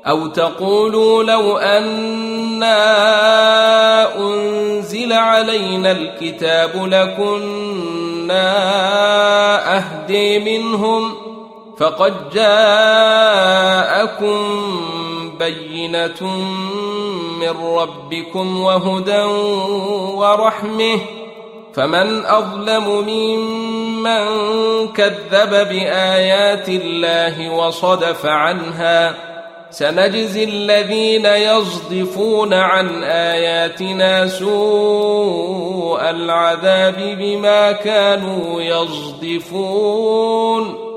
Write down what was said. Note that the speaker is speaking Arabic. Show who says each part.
Speaker 1: أو تقولوا لو أنا أنزل علينا الكتاب لكنا أهدي منهم فقد جاءكم بينة من ربكم وهدى ورحمة فمن أظلم ممن كذب بآيات الله وصدف عنها سنجزي الذين يصدفون عن آياتنا سوء العذاب بما كانوا يصدفون